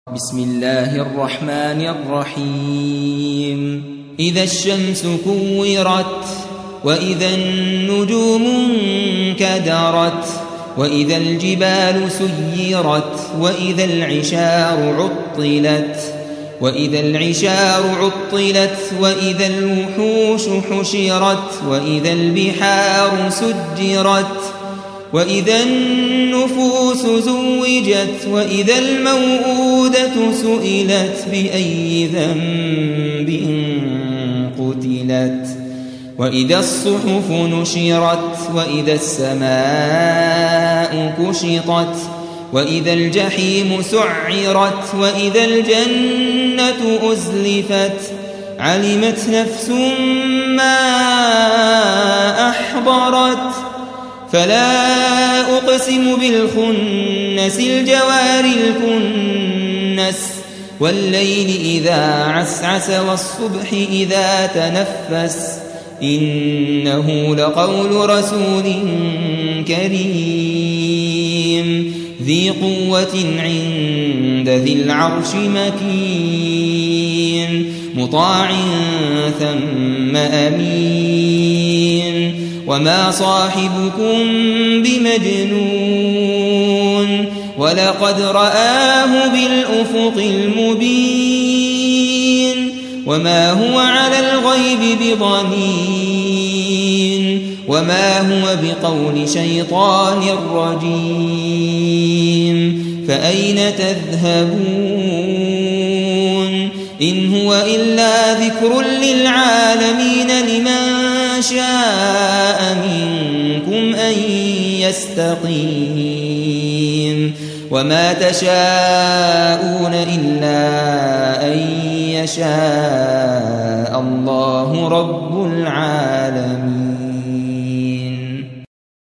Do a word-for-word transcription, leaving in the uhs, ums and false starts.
بسم الله الرحمن الرحيم إذا الشمس كورت وإذا النجوم انكدرت وإذا الجبال سيرت وإذا العشار عطلت وإذا العشار عطلت وإذا الوحوش حشرت وإذا البحار سجرت وإذا النفوس زوجت وإذا الموءودة سئلت بأي ذنب قتلت وإذا الصحف نشرت وإذا السماء كشطت وإذا الجحيم سعرت وإذا الجنة أزلفت علمت نفس ما أحضرت فلا أقسم بالخنس الجوار الكنس والليل إذا عسعس والصبح إذا تنفس إنه لقول رسول كريم ذي قوة عند ذي العرش مكين مطاع ثم أمين وما صاحبكم بمجنون ولقد رآه بالأفق المبين وما هو على الغيب بضنين وما هو بقول شيطان رجيم فأين تذهبون إن هو إلا ذكر للعالمين لمن شاء منكم أن يستقيم وما تشاءون إلا أن يشاء الله رب العالمين.